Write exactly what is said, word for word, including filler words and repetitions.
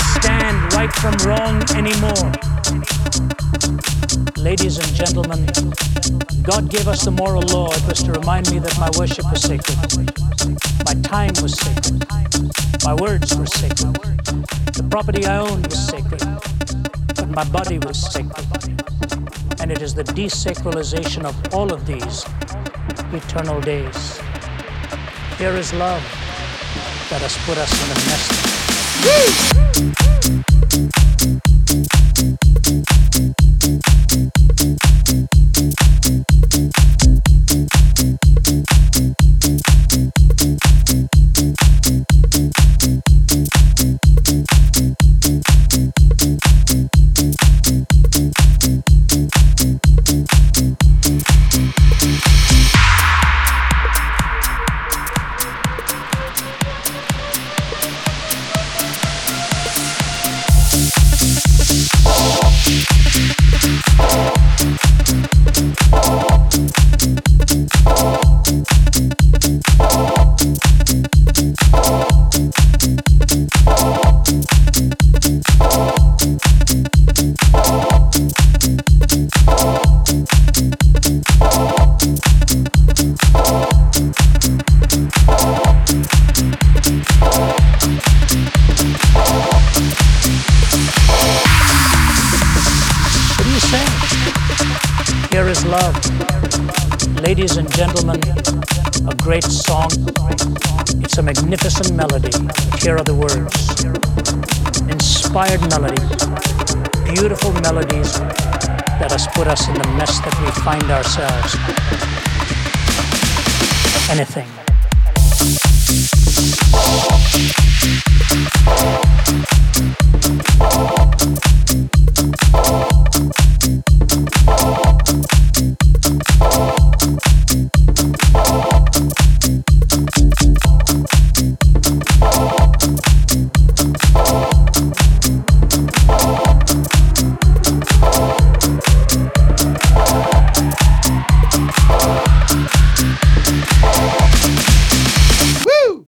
understand right from wrong anymore. Ladies and gentlemen, God gave us the moral law. It was to remind me that my worship was sacred. My time was sacred. My words were sacred. The property I owned was sacred. But my body was sacred. And it is the desacralization of all of these eternal days. Here is love that has put us in the mess. Here is love. Ladies and gentlemen, a great song. It's a magnificent melody. Here are the words. Inspired melody. Beautiful melodies that has put us in the mess that we find ourselves. Anything.